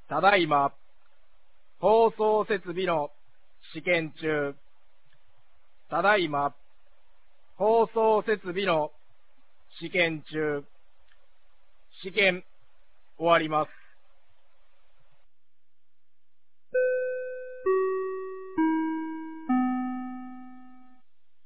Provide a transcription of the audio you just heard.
ただいま、放送設備の試験中。ただいま、放送設備の試験中。試験終わります。